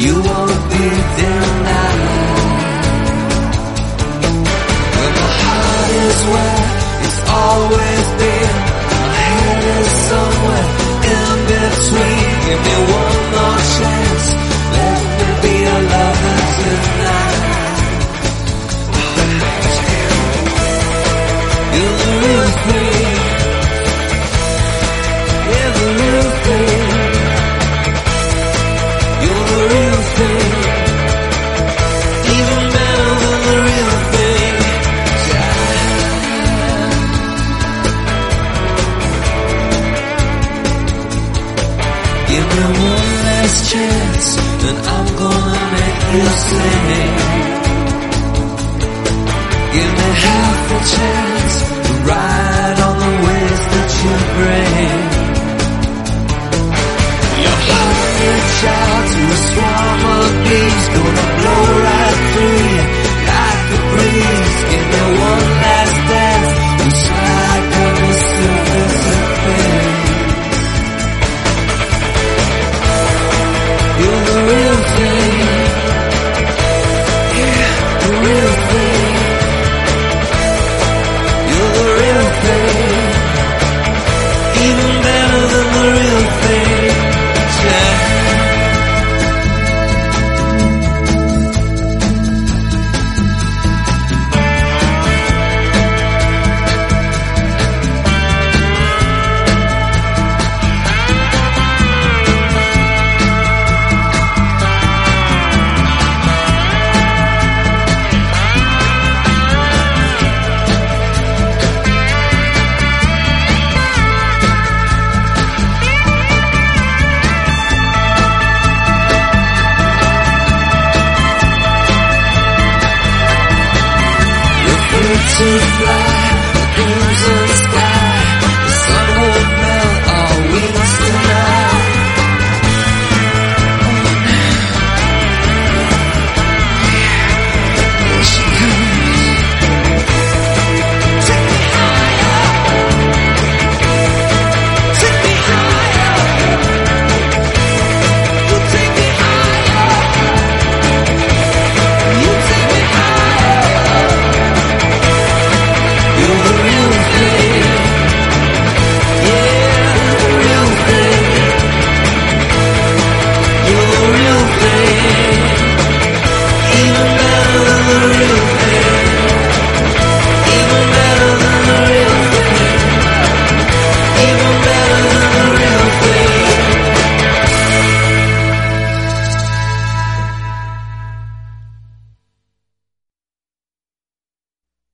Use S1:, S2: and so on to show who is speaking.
S1: you won't be denied. When my heart is where it's always been, my head is somewhere in between. Give me one more chance, let me be a lover tonight. You're the real thing, you're the real thing, you're the real thing, even better than the real thing. Give me one last chance, and I'm gonna make you sing. Give me half a chance to ride on the waves that you bring. Your heart reach out to a swarm of bees, gonna blow right through you like a breeze. Give me one last dance, we slide down the surface of things. You're the real thing, yeah, the real thing. You're the real thing, even better than the real thing. Yeah. To fly, the crimson sky, the sun won't melt our wings tonight. Here she comes. Take me higher, take me higher. You take me higher, you take me higher. You're the real thing, yeah, the real thing. You're the real thing, even better than the real thing.